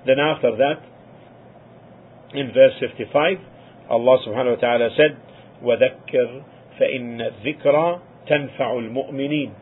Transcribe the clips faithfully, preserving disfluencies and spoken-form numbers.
Then after that, in verse fifty-five, Allah subhanahu wa ta'ala said, وَذَكِّرْ فَإِنَّ الذِّكْرَى تَنْفَعُ الْمُؤْمِنِينَ.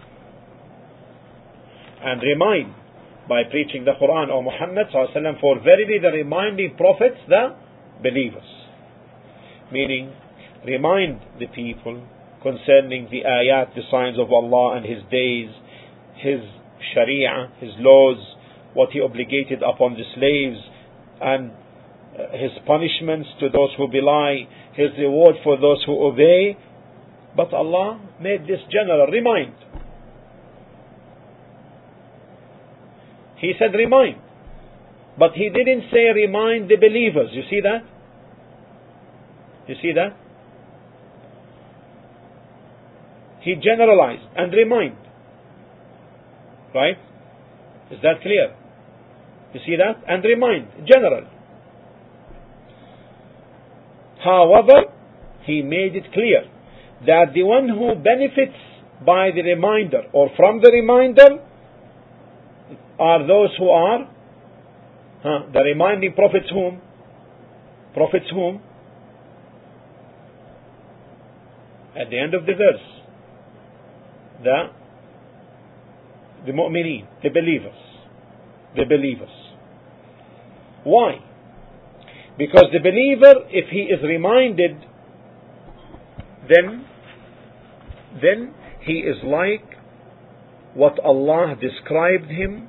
And remind by preaching the Quran, O Muhammad sallallahu alaihi wasallam, for verily the reminding prophets, the believers. Meaning, remind the people concerning the ayat, the signs of Allah and His days, His sharia, His laws, what He obligated upon the slaves, and His punishments to those who belie, His reward for those who obey. But Allah made this general, remind. He said remind, but He didn't say remind the believers. You see that? You see that? He generalized and remind. Right? Is that clear? You see that? And remind, general. However, He made it clear that the one who benefits by the reminder or from the reminder are those who are huh, the reminding prophets whom? Prophets whom? At the end of the verse, the the mu'mineen, the believers. The believers. Why? Because the believer, if he is reminded, then then he is like what Allah described him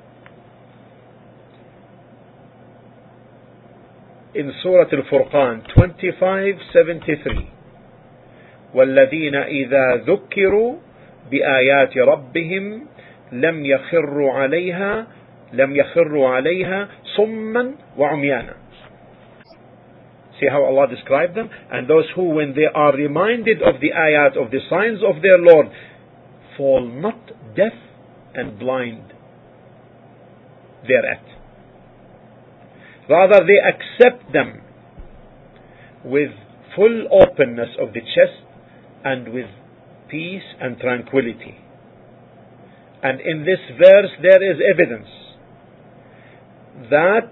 in Surah Al-Furqan twenty-five seventy-three. وَالَّذِينَ إِذَا ذُكِّرُوا بِآيَاتِ رَبِّهِمْ لَمْ يَخِرُّوا عَلَيْهَا لَمْ يَخِرُّوا عَلَيْهَا صُمًّا وَعُمْيَانًا. See how Allah described them? And those who, when they are reminded of the ayat, of the signs of their Lord, fall not deaf and blind thereat. Rather, they accept them with full openness of the chest and with peace and tranquility. And in this verse there is evidence that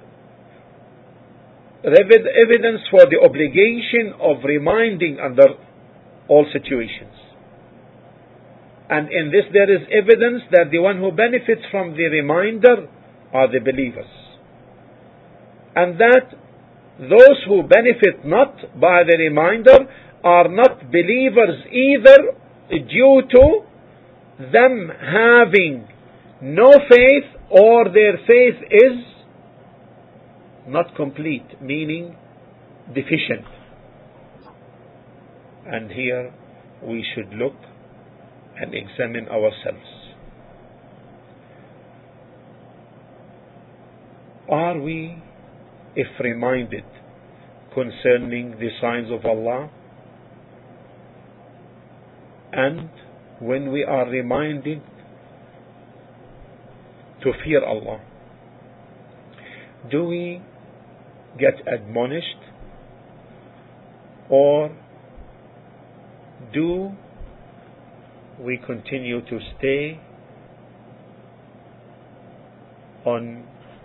evidence for the obligation of reminding under all situations. And in this there is evidence that the one who benefits from the reminder are the believers. And that those who benefit not by the reminder are not believers either, due to them having no faith, or their faith is not complete, meaning deficient. And here we should look and examine ourselves. Are we, if reminded concerning the signs of Allah, and when we are reminded to fear Allah, do we get admonished, or do we continue to stay on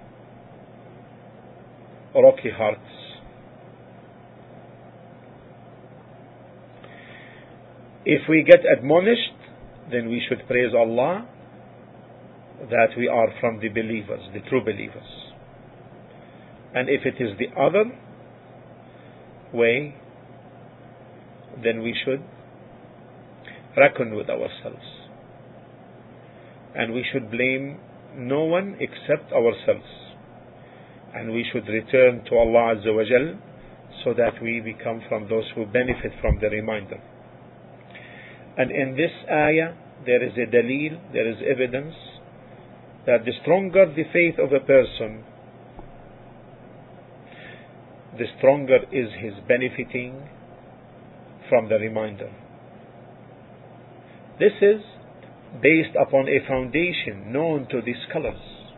rocky hearts? If we get admonished, then we should praise Allah that we are from the believers, the true believers. And if it is the other way, then we should reckon with ourselves. And we should blame no one except ourselves. And we should return to Allah Azza wa Jal so that we become from those who benefit from the reminder. And in this ayah, there is a dalil, there is evidence that the stronger the faith of a person, the stronger is his benefiting from the reminder. This is based upon a foundation known to the scholars,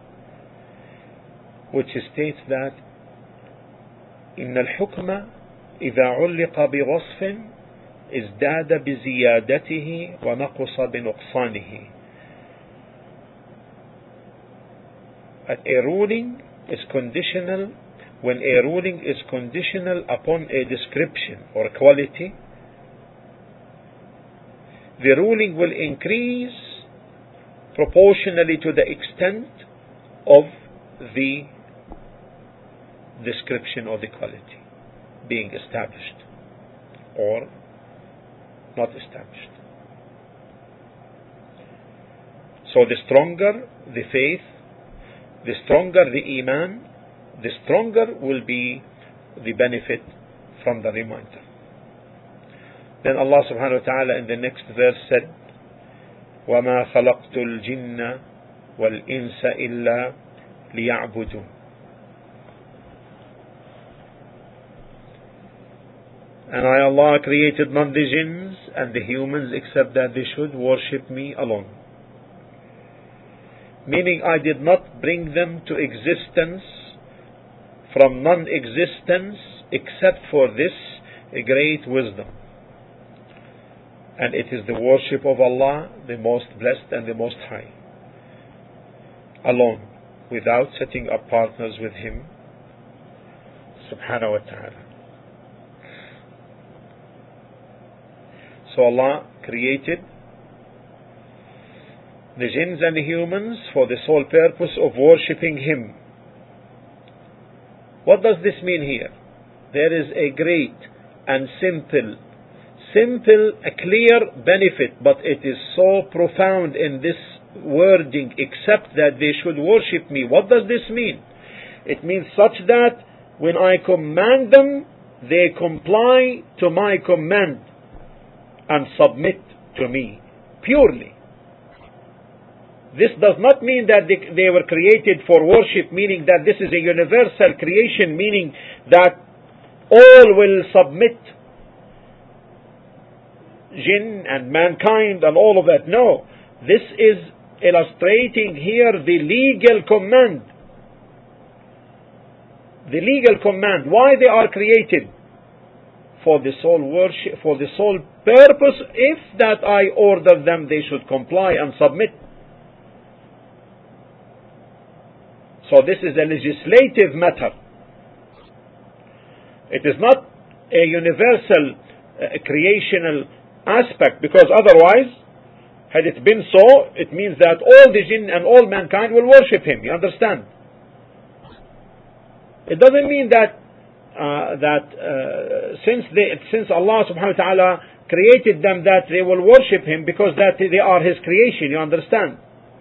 which states that إن الحكم إذا علق بوصف ازداد بزيادته ونقص بنقصانه. A ruling is conditional, when a ruling is conditional upon a description or quality, the ruling will increase proportionally to the extent of the description or the quality being established or not established. So the stronger the faith, the stronger the iman, the stronger will be the benefit from the reminder. Then Allah subhanahu wa ta'ala in the next verse said, وَمَا خَلَقْتُ الْجِنَّ وَالْإِنسَ إِلَّا لِيَعْبُدُونَ. And I, Allah, created not the jinns and the humans except that they should worship me alone. Meaning I did not bring them to existence from non-existence except for this great wisdom. And it is the worship of Allah, the most blessed and the most high, alone, without setting up partners with Him, subhanahu wa ta'ala. So Allah created the jinns and the humans for the sole purpose of worshipping Him. What does this mean here? There is a great and simple, simple, a clear benefit, but it is so profound in this wording, except that they should worship me. What does this mean? It means such that when I command them, they comply to my command and submit to me purely. This does not mean that they, they were created for worship, meaning that this is a universal creation, meaning that all will submit, jinn and mankind and all of that. No, this is illustrating here the legal command. The legal command, why they are created. For the sole worship, for the sole purpose, if that I order them, they should comply and submit. So this is a legislative matter. It is not a universal uh, creational aspect, because otherwise, had it been so, it means that all the jinn and all mankind will worship Him. You understand? It doesn't mean that uh, that uh, since they, since Allah subhanahu wa ta'ala created them, that they will worship Him because that they are His creation. You understand?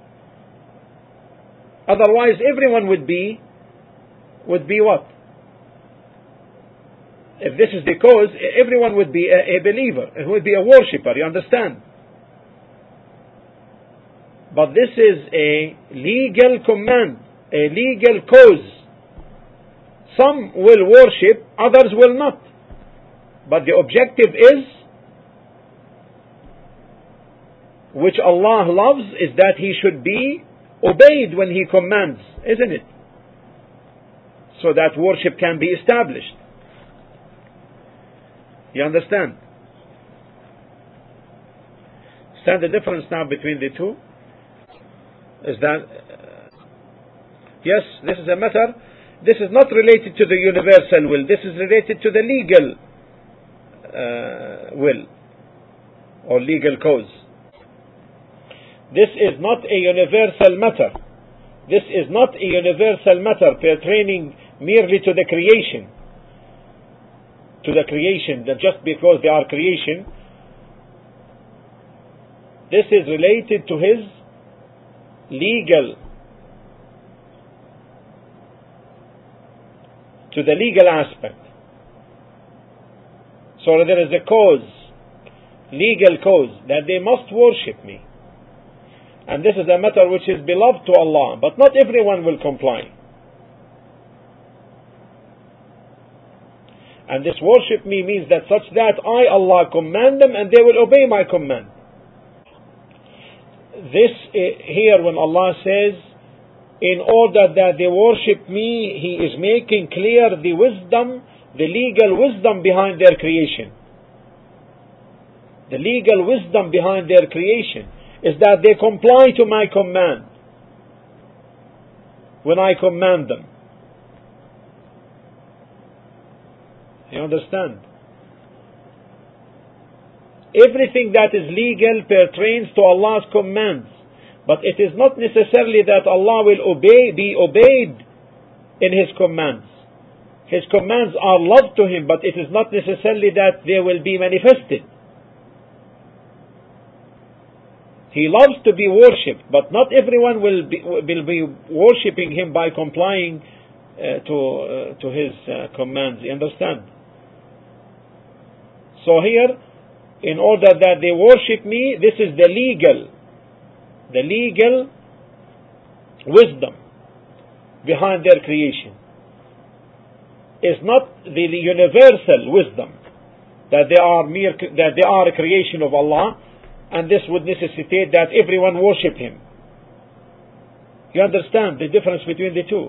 Otherwise, everyone would be would be what? If this is the cause, everyone would be a, a believer. It would be a worshipper. You understand? But this is a legal command, a legal cause. Some will worship, others will not. But the objective is, which Allah loves, is that He should be obeyed when He commands, isn't it? So that worship can be established. You understand? Understand the difference now between the two? Is that, uh, yes, this is a matter, this is not related to the universal will, this is related to the legal uh, will or legal cause. This is not a universal matter. This is not a universal matter pertaining merely to the creation. To the creation, that just because they are creation, this is related to His legal, to the legal aspect. So there is a cause, legal cause, that they must worship me. And this is a matter which is beloved to Allah, but not everyone will comply. And this worship me means that such that I, Allah, command them and they will obey my command. This here, when Allah says, in order that they worship me, He is making clear the wisdom, the legal wisdom behind their creation. The legal wisdom behind their creation is that they comply to my command when I command them. You understand? Everything that is legal pertains to Allah's commands, but it is not necessarily that Allah will obey, be obeyed in His commands. His commands are love to Him, but it is not necessarily that they will be manifested. He loves to be worshipped, but not everyone will be, will be worshipping Him by complying uh, to uh, to His uh, commands. You understand? So here, in order that they worship me, this is the legal, the legal wisdom behind their creation. It's not the universal wisdom that they are mere, that they are a creation of Allah, and this would necessitate that everyone worship Him. You understand the difference between the two?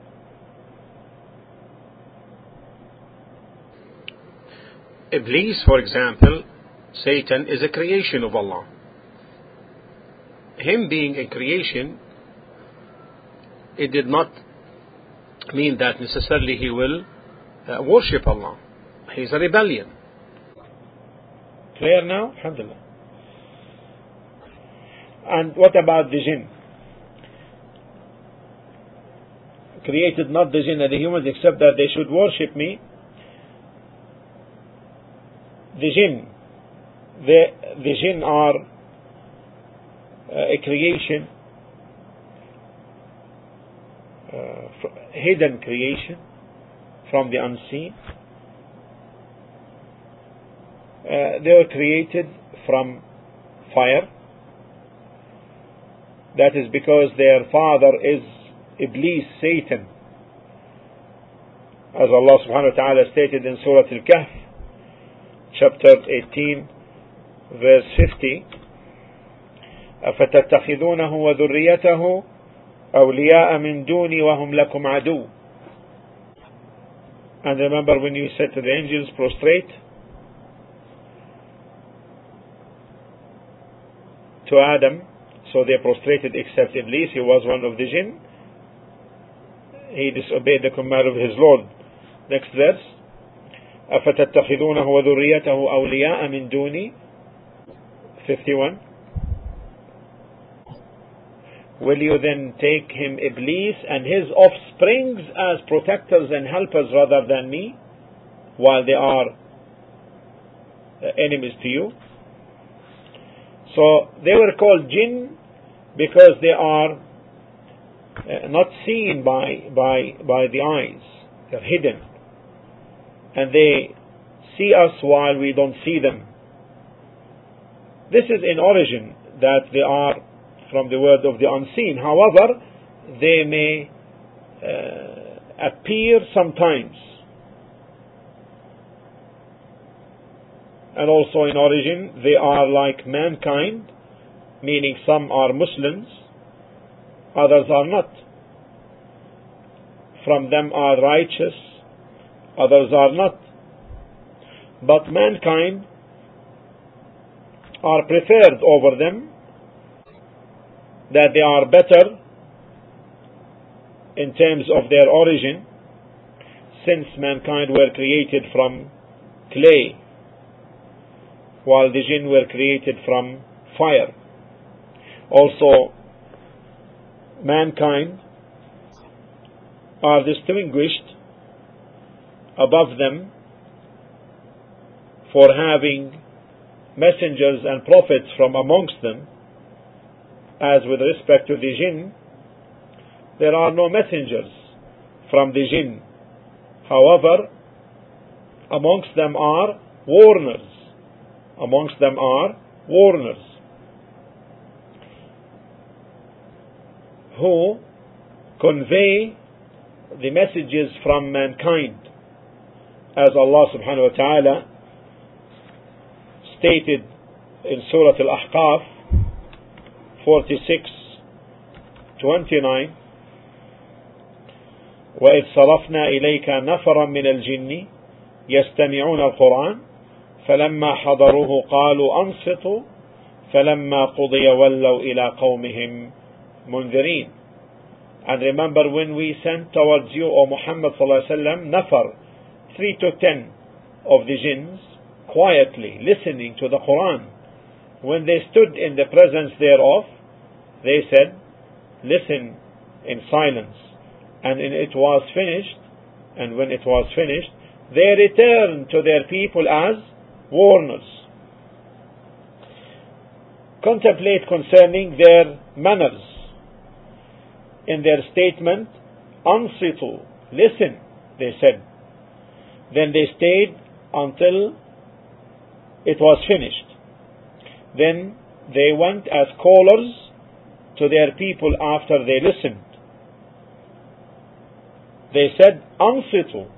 Iblis, for example, Satan is a creation of Allah. Him being a creation, it did not mean that necessarily he will uh, worship Allah. He's a rebellion. Clear now? Alhamdulillah. And what about the jinn? Created not the jinn and the humans except that they should worship me. The jinn, the, the jinn are uh, a creation, uh, hidden creation from the unseen. Uh, they were created from fire. That is because their father is Iblis, Satan. As Allah subhanahu wa ta'ala stated in Surah Al-Kahf, chapter eighteen, verse fifty, أَفَتَتَّخِذُونَهُ وَذُرِّيَّتَهُ أَوْلِيَاءَ مِن دُونِي وَهُمْ لَكُمْ عَدُوٌّ. And remember when you said to the angels, prostrate to Adam, so they prostrated except Iblis. He was one of the jinn. He disobeyed the command of his Lord. Next verse, أَفَتَتَّخِذُونَهُ وَذُرِّيَّتَهُ أَوْلِيَاءَ مِن دُونِي, fifty-one. Will you then take him, Iblis, and his offsprings as protectors and helpers rather than me, while they are enemies to you? So they were called jinn because they are uh, not seen by, by, by the eyes. They're hidden. And they see us while we don't see them. This is in origin that they are from the word of the unseen. However, they may uh, appear sometimes. And also in origin, they are like mankind, meaning some are Muslims, others are not. From them are righteous, others are not. But mankind are preferred over them, that they are better in terms of their origin, since mankind were created from clay, while the jinn were created from fire. Also, mankind are distinguished above them for having messengers and prophets from amongst them, as with respect to the jinn, there are no messengers from the jinn. However, amongst them are warners. Amongst them are warners who convey the messages from mankind, as Allah subhanahu wa ta'ala stated in Surah Al-Ahqaf forty-six twenty-nine, وَإِذْ صَرَفْنَا إِلَيْكَ نَفَرًا مِنَ الْجِنِّ يَسْتَمِعُونَ الْقُرْآنَ فَلَمَّا حَضَرُوهُ قَالُوا أَنصِتُوا فَلَمَّا قُضِيَ وَلَّوْا إِلَى قَوْمِهِمْ مُنذِرِينَ. And remember when we sent towards you, O Muhammad sallallahu alaihi wasallam, nafar, three to ten of the jinns quietly listening to the Quran, when they stood in the presence thereof, they said, listen in silence. And when it was finished, and when it was finished, they returned to their people as warners. Contemplate concerning their manners. In their statement, ansitu, listen, they said. Then they stayed until it was finished. Then they went as callers to their people after they listened. They said, أنصتوا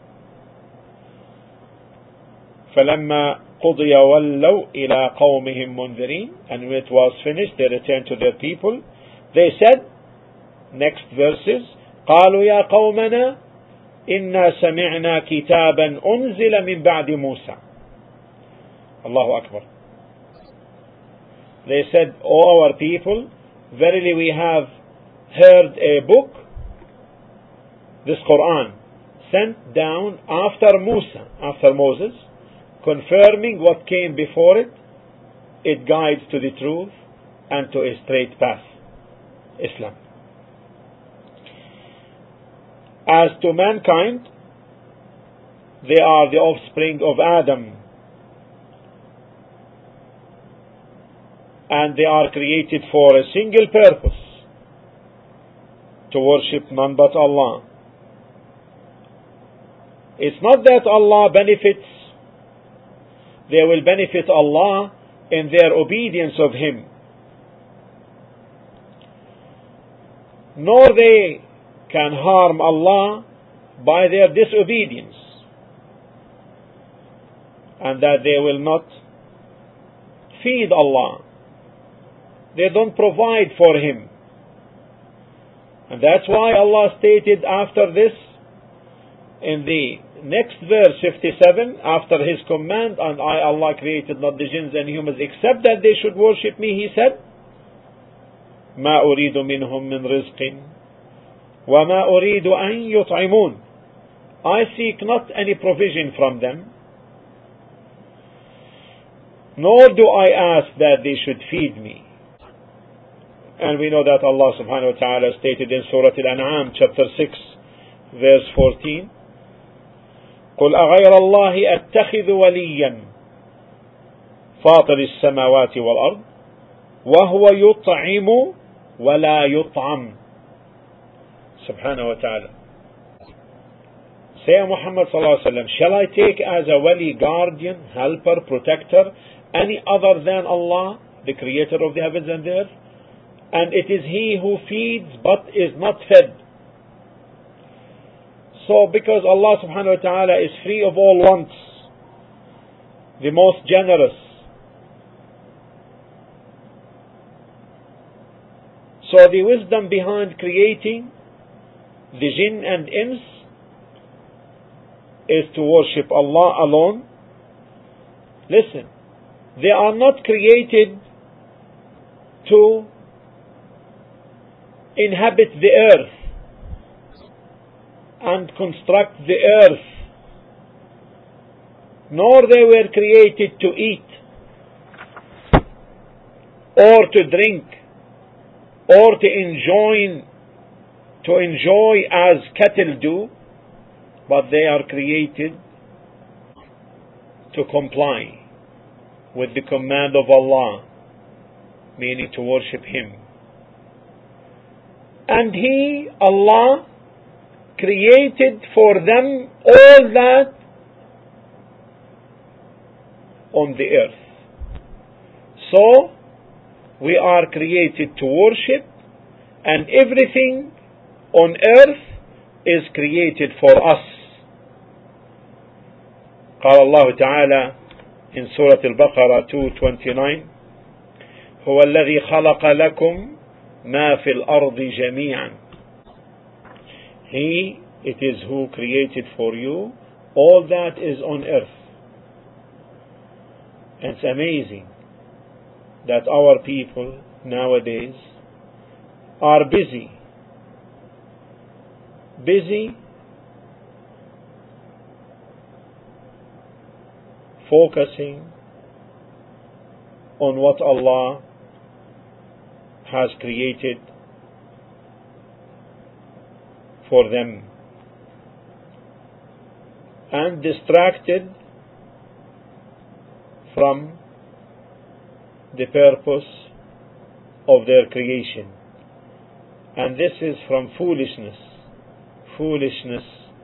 فلما قضي ولوا إلى قومهم منذرين. And when it was finished, they returned to their people. They said, next verses, قالوا يا قومنا إنا سمعنا كتابا أنزل من بعد موسى. Allahu Akbar. They said, O our people, verily we have heard a book, this Quran, sent down after Musa, after Moses, confirming what came before it. It guides to the truth and to a straight path, Islam. As to mankind, they are the offspring of Adam, and they are created for a single purpose, to worship none but Allah. It's not that Allah benefits, they will benefit Allah in their obedience of Him, nor they can harm Allah by their disobedience, and that they will not feed Allah. They don't provide for Him. And that's why Allah stated after this, in the next verse fifty-seven, after His command, and I, Allah, created not the jinns and humans except that they should worship me, He said, ما أريد منهم من رزق وما أريد أن يطعمون. I seek not any provision from them, nor do I ask that they should feed me. And we know that Allah subhanahu wa ta'ala stated in Surah Al-An'am chapter six verse fourteen, قل أغير الله أتخذ وليا فاطر السماوات والأرض وهو يطعم ولا يطعم. Subhanahu wa ta'ala. Say, Muhammad sallallahu alaihi wasallam, shall I take as a wali, guardian, helper, protector, any other than Allah, the creator of the heavens and the earth? And it is He who feeds but is not fed. So because Allah subhanahu wa ta'ala is free of all wants, the most generous, so the wisdom behind creating the jinn and ins is to worship Allah alone. Listen, they are not created to inhabit the earth and construct the earth, nor they were created to eat or to drink or to enjoy to enjoy as cattle do, but they are created to comply with the command of Allah, meaning to worship Him. And He, Allah, created for them all that on the earth. So, we are created to worship, and everything on earth is created for us. قال الله تعالى in Surah Al-Baqarah two twenty-nine, هو الذي خلق لكم ما في الأرض جميعا. He, it is who created for you all that is on earth. And it's amazing that our people nowadays are busy busy focusing on what Allah has created for them, and distracted from the purpose of their creation. And this is from foolishness. Foolishness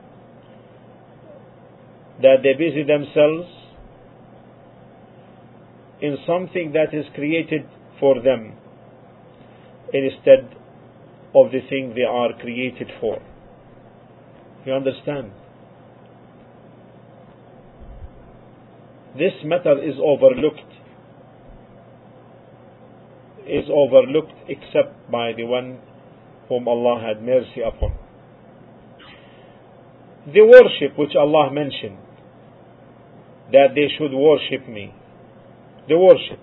that they busy themselves in something that is created for them instead of the thing they are created for. You understand? This matter is overlooked. Is overlooked except by the one whom Allah had mercy upon. The worship which Allah mentioned, that they should worship me. The worship.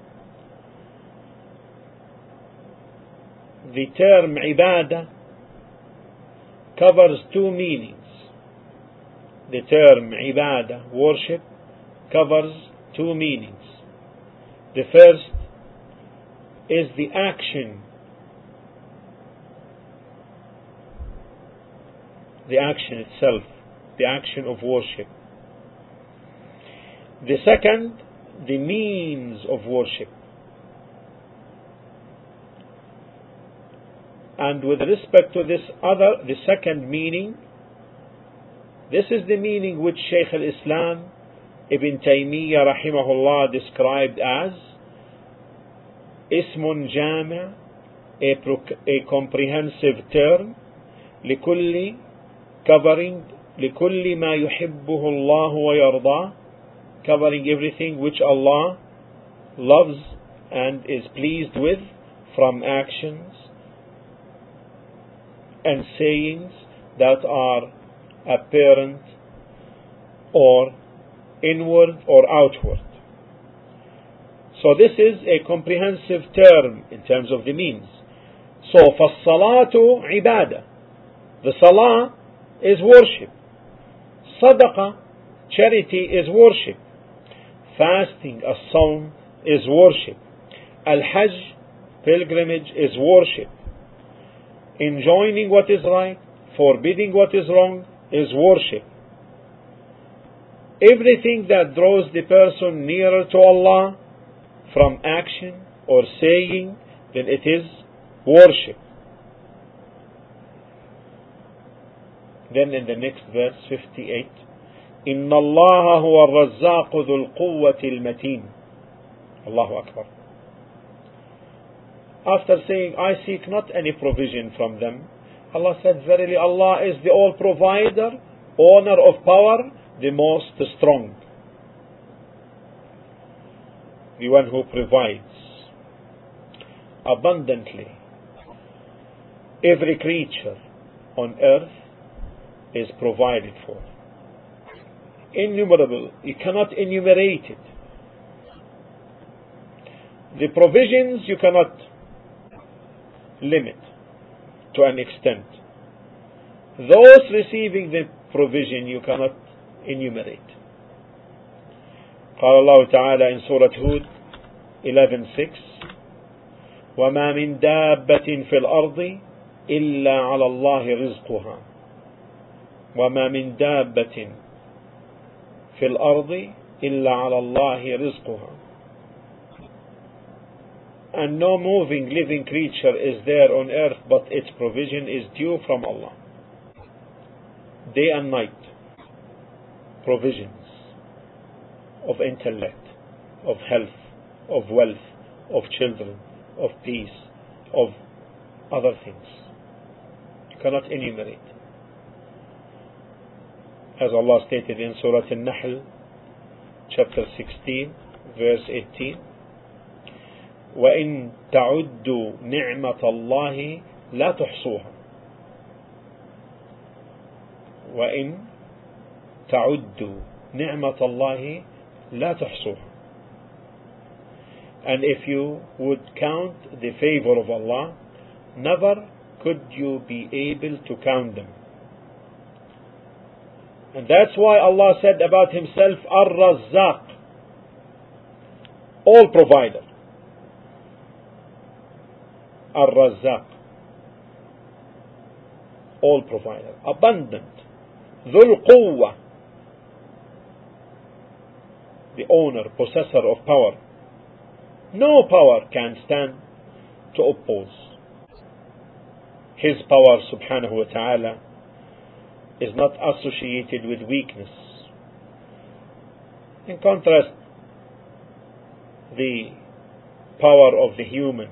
The term ibadah covers two meanings. The term ibadah, worship, covers two meanings. The first is the action, the action itself, the action of worship. The second, the means of worship. And with respect to this other, the second meaning, this is the meaning which Shaykh al-Islam Ibn Taymiyyah rahimahullah described as Ismun Jami', a, a comprehensive term, لكل covering لكل ما يحبه الله ويرضاه, covering everything which Allah loves and is pleased with from actions and sayings that are apparent or inward or outward. So this is a comprehensive term in terms of the means. So فَالصَّلَاةُ عِبَادَةٌ, the salah is worship. Sadaqah, charity, is worship. Fasting, as-sawm, is worship. Al-Hajj, pilgrimage, is worship. Enjoining what is right, forbidding what is wrong, is worship. Everything that draws the person nearer to Allah from action or saying, then it is worship. Then in the next verse, fifty-eight, إِنَّ اللَّهَ هُوَ الرَّزَّاقُ ذُو الْقُوَّةِ الْمَتِينُ. Allahu Akbar. After saying, I seek not any provision from them, Allah said, verily Allah is the all-provider, owner of power, the most strong, the one who provides abundantly. Every creature on earth is provided for. Innumerable, you cannot enumerate it. The provisions you cannot limit to an extent. Those receiving the provision you cannot enumerate. قال الله تعالى in Surah Hud eleven six, وما من دابة في الأرض إلا على الله رزقها وما من دابة في الأرض إلا على الله رزقها. And no moving living creature is there on earth but its provision is due from Allah. Day and night, provisions of intellect, of health, of wealth, of children, of peace, of other things. You cannot enumerate. As Allah stated in Surah An-Nahl, chapter sixteen, verse eighteen, وَإِن تَعُدُّوا نِعْمَةَ اللَّهِ لَا تُحْصُوهَا وَإِن تَعُدُّوا نِعْمَةَ اللَّهِ لَا تُحْصُوهَا. And if you would count the favor of Allah, never could you be able to count them. And that's why Allah said about Himself, Ar-Razzaq, all provider. Ar-Razzaq, all provider, abundant. Dhul Quwwa, the owner, possessor of power. No power can stand to oppose. His power, subhanahu wa ta'ala, is not associated with weakness. In contrast, the power of the human,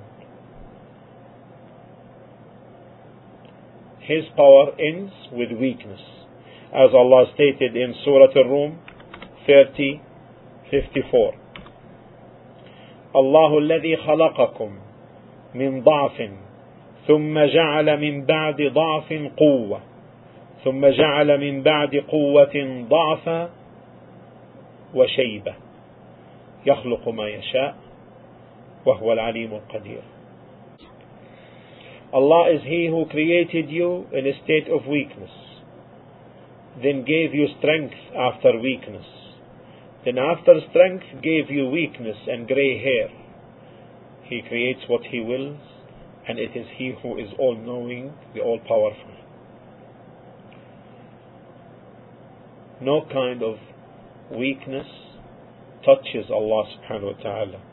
his power ends with weakness, as Allah stated in Surah Ar-Rum thirty fifty-four. الله الذي خلقكم من ضعف ثم جعل من بعد ضعف قوة ثم جعل من بعد قوة ضعفا وشيبة يخلق ما يشاء وهو العليم القدير. Allah is He who created you in a state of weakness, then gave you strength after weakness, then after strength gave you weakness and grey hair. He creates what He wills, and it is He who is all-knowing, the all-powerful. No kind of weakness touches Allah subhanahu wa ta'ala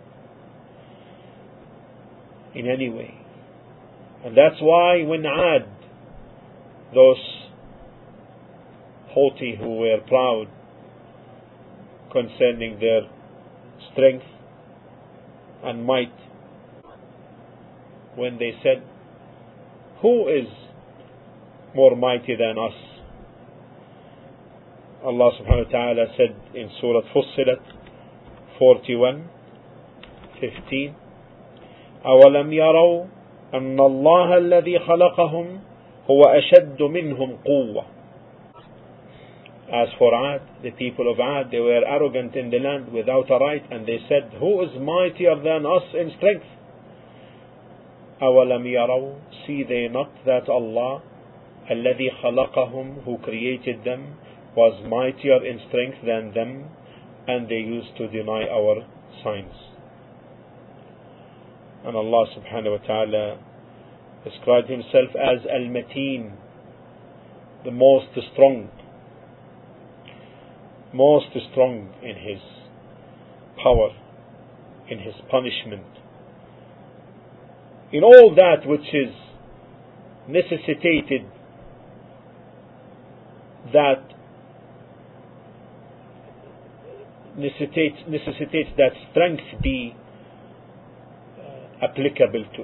in any way. And that's why when Ad, those haughty who were proud concerning their strength and might, when they said, who is more mighty than us? Allah subhanahu wa ta'ala said in Surah Fussilat forty-one fifteen, أَوَلَمْ يَرَوْا أَنَّ اللَّهَ الَّذِي خَلَقَهُمْ هُوَ أَشَدُّ مِنْهُمْ قُوَّةً. As for Ad, the people of Ad, they were arrogant in the land without a right, and they said, who is mightier than us in strength? أَوَلَمْ يَرَوْا, see they not that Allah الَّذِي خَلَقَهُمْ, who created them, was mightier in strength than them, and they used to deny our signs. And Allah subhanahu wa ta'ala described Himself as Al-Mateen, the most strong, most strong in His power, in His punishment, in all that which is necessitated, that necessitates, necessitates that strength be uh, applicable to.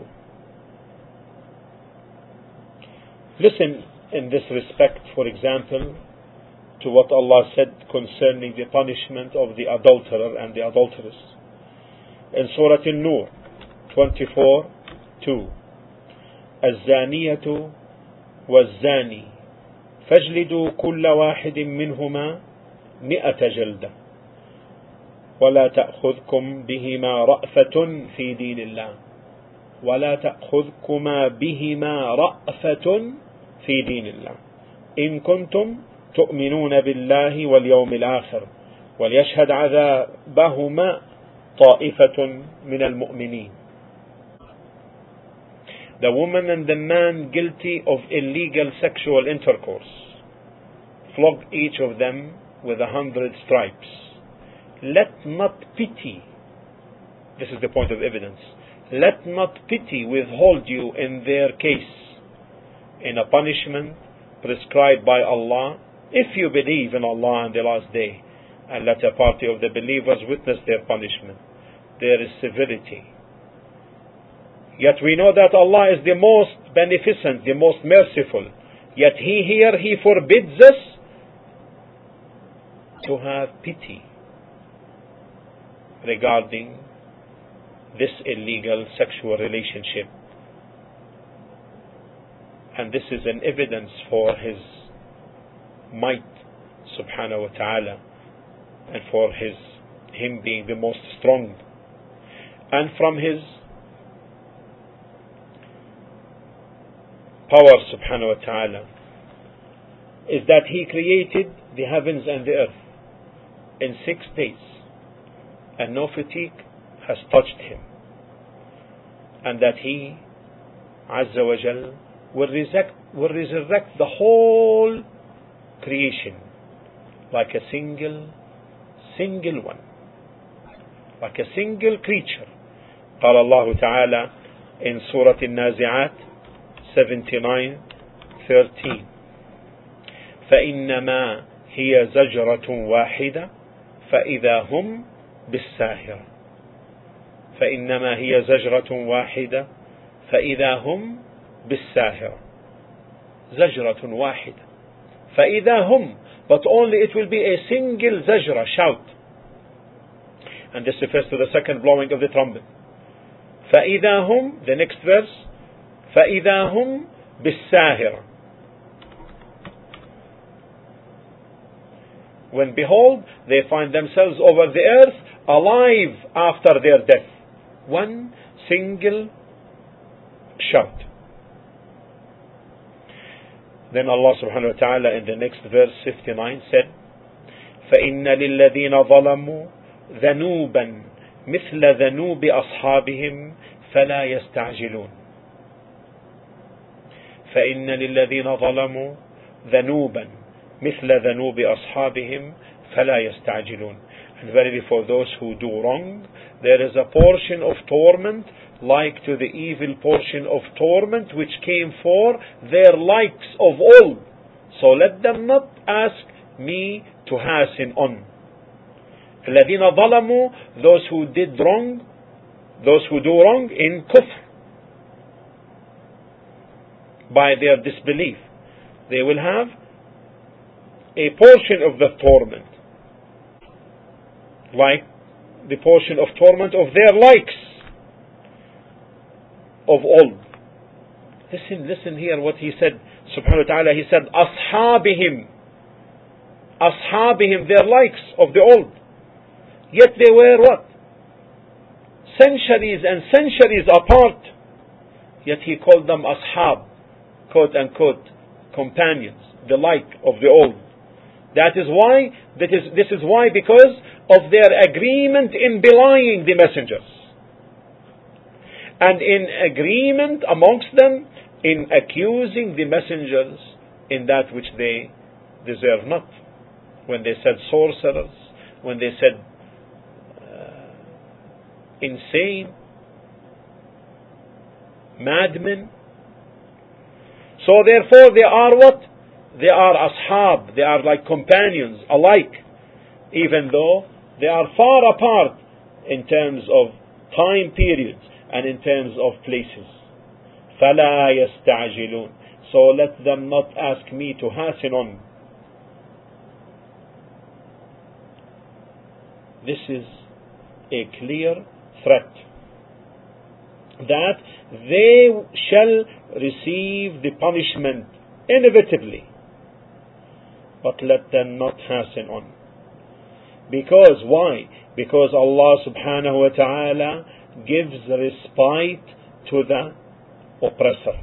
Listen in this respect, for example, to what Allah said concerning the punishment of the adulterer and the adulteress in Surah An-Nur twenty-four two. الزانية والزاني فاجلدوا كل واحد منهما مئة جلدة ولا تأخذكم بهما رأفة في دين الله ولا تأخذكما بهما رأفة في دين الله إن كنتم تؤمنون بالله واليوم الآخر وليشهد عذابهما طائفة من المؤمنين. The woman and the man guilty of illegal sexual intercourse, flog each of them with a hundred stripes. Let not pity, this is the point of evidence, let not pity withhold you in their case in a punishment prescribed by Allah, if you believe in Allah and the last day, and let a party of the believers witness their punishment. There is severity. Yet we know that Allah is the most beneficent, the most merciful. Yet He here, He forbids us to have pity regarding this illegal sexual relationship. And this is an evidence for His might, subhanahu wa ta'ala, and for His Him being the most strong. And from His power, subhanahu wa ta'ala, is that He created the heavens and the earth in six days, and no fatigue has touched him, and that he Azza wa Jal will resurrect, will resurrect the whole creation like a single single one, like a single creature. قال الله تعالى in Surah النازعات seventy-nine thirteen فإنما هي زجرة واحدة فإذا هم بالساهرة فإنما هي زجرة واحدة فإذا هم بالساهرة زجرة واحدة فإذا هم, but only it will be a single zajra, shout, and this refers to the second blowing of the trumpet. فإذا هم, the next verse, فإذا هم بالساهرة, when behold they find themselves over the earth alive after their death. One single shout. Then Allah subhanahu wa ta'ala in the next verse fifty-nine said, فإن للذين ظلموا ذنوبا مثل ذنوب أصحابهم فلا يستعجلون فإن للذين ظلموا ذنوبا مثل ذنوب أصحابهم فلا يستعجلون. And verily for those who do wrong there is a portion of torment like to the evil portion of torment which came for their likes of old. So let them not ask me to hasten on. الذين ظلموا, those who did wrong, those who do wrong in kufr, by their disbelief, they will have a portion of the torment like the portion of torment of their likes of old. Listen, listen here what he said, subhanahu wa ta'ala. He said, ashabihim, ashabihim, their likes of the old. Yet they were what? Centuries and centuries apart. Yet he called them ashab, quote unquote, companions, the like of the old. That is why, that is, this is why, because of their agreement in belying the messengers, and in agreement amongst them in accusing the messengers in that which they deserve not. When they said sorcerers, when they said uh, insane, madmen. So therefore they are what? They are ashab, they are like companions alike, even though they are far apart in terms of time periods and in terms of places. فَلَا يَسْتَعْجِلُونَ. So let them not ask me to hasten on. This is a clear threat that they shall receive the punishment inevitably, but let them not hasten on. Because why? Because Allah subhanahu wa ta'ala gives respite to the oppressor.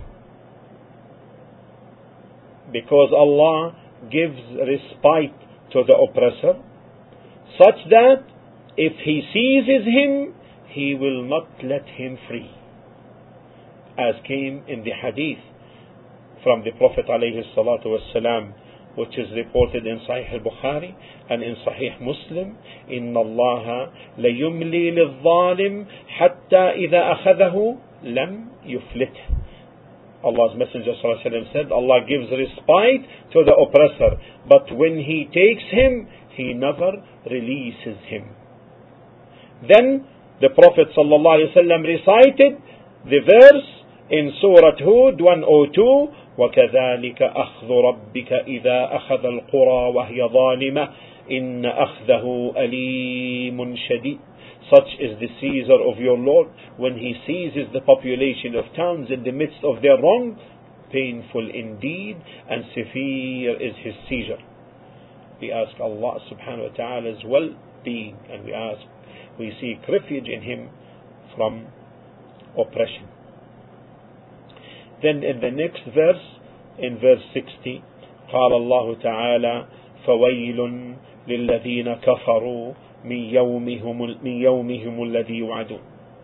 Because Allah gives respite to the oppressor, such that if he seizes him, he will not let him free. As came in the hadith from the Prophet alayhi salatu wassalam, which is reported in Sahih al-Bukhari and in Sahih Muslim, إِنَّ اللَّهَ لَيُمْلِي لِلظَّالِمِ حَتَّى إِذَا أَخَذَهُ لَمْ يُفْلِتْهُ. Allah's Messenger sallallahu alayhi wa sallam said, Allah gives respite to the oppressor, but when he takes him, he never releases him. Then the Prophet sallallahu alayhi wa sallam recited the verse in Surah Hud one oh two, وَكَذَلِكَ أَخْذُ رَبِّكَ إِذَا أَخَذَ الْقُرَى وَهِيَ ظَالِمَةٌ إِنَّ أَخْذَهُ أَلِيمٌ شَدِيدٌ. Such is the seizure of your Lord when he seizes the population of towns in the midst of their wrong. Painful indeed and severe is his seizure. We ask Allah subhanahu wa ta'ala's well-being, and we ask, we seek refuge in him from oppression. Then in the next verse, in verse sixty, قال الله تعالى فويل للذين كفروا من يومهم من يومهم الذي يوعدون.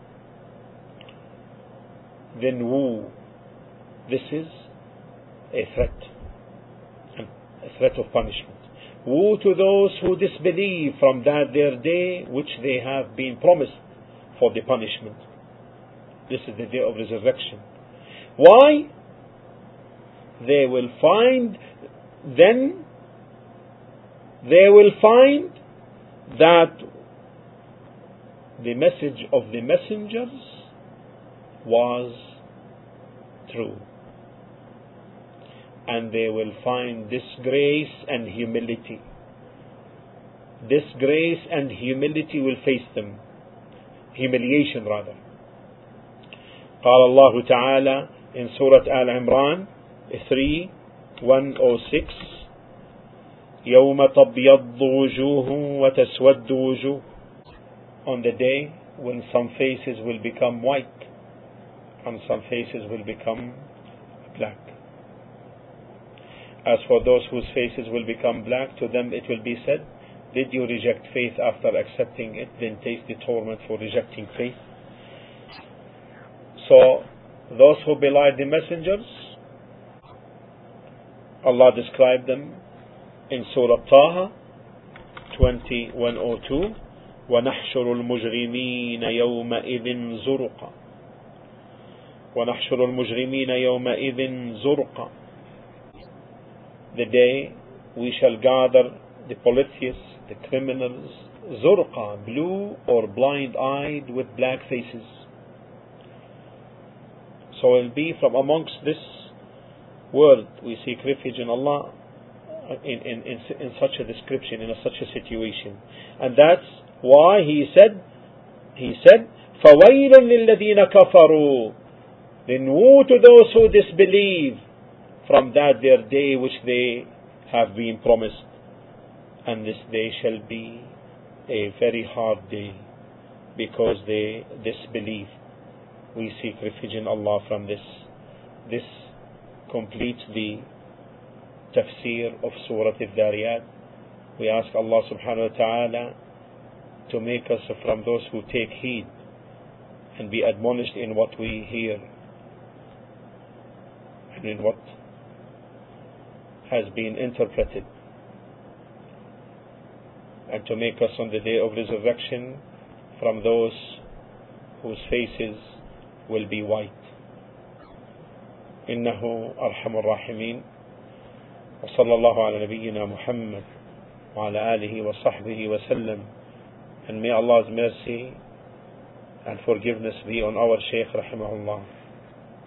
Then woe, this is a threat, a threat of punishment. Woe to those who disbelieve from that their day which they have been promised for the punishment. This is the day of resurrection. Why? They will find, then they will find that the message of the messengers was true. And they will find disgrace and humility. Disgrace and humility will face them. Humiliation rather. قال الله تعالى in Surah Al-Imran three one oh six يوم تبيض وجوه وتسود وجوه. On the day when some faces will become white and some faces will become black. As for those whose faces will become black, to them it will be said, did you reject faith after accepting it, then taste the torment for rejecting faith? So, those who belied the messengers, Allah described them in Surah Taha twenty-one oh two, وَنَحْشُرُ الْمُجْرِمِينَ يَوْمَئِذٍ زُرُقًا وَنَحْشُرُ الْمُجْرِمِينَ يَوْمَئِذٍ زُرُقًا. The day we shall gather the polytheists, the criminals, zurqa, blue or blind-eyed with black faces. So it will be from amongst this world we seek refuge in Allah in, in, in, in such a description, in a, such a situation. And that's why he said, he said, فَوَيْلٌ لِلَّذِينَ كَفَرُوا. Then woe to those who disbelieve from that their day which they have been promised. And this day shall be a very hard day because they disbelieve. We seek refuge in Allah from this. This completes the tafsir of Surah Al-Dhariyat. We ask Allah subhanahu wa ta'ala to make us from those who take heed and be admonished in what we hear and in what has been interpreted, and to make us on the day of resurrection from those whose faces will be white. إنه أرحم الراحمين وصلى الله على نبينا محمد وعلى آله وصحبه وسلم. And may Allah's mercy and forgiveness be on our Shaykh rahimahullah.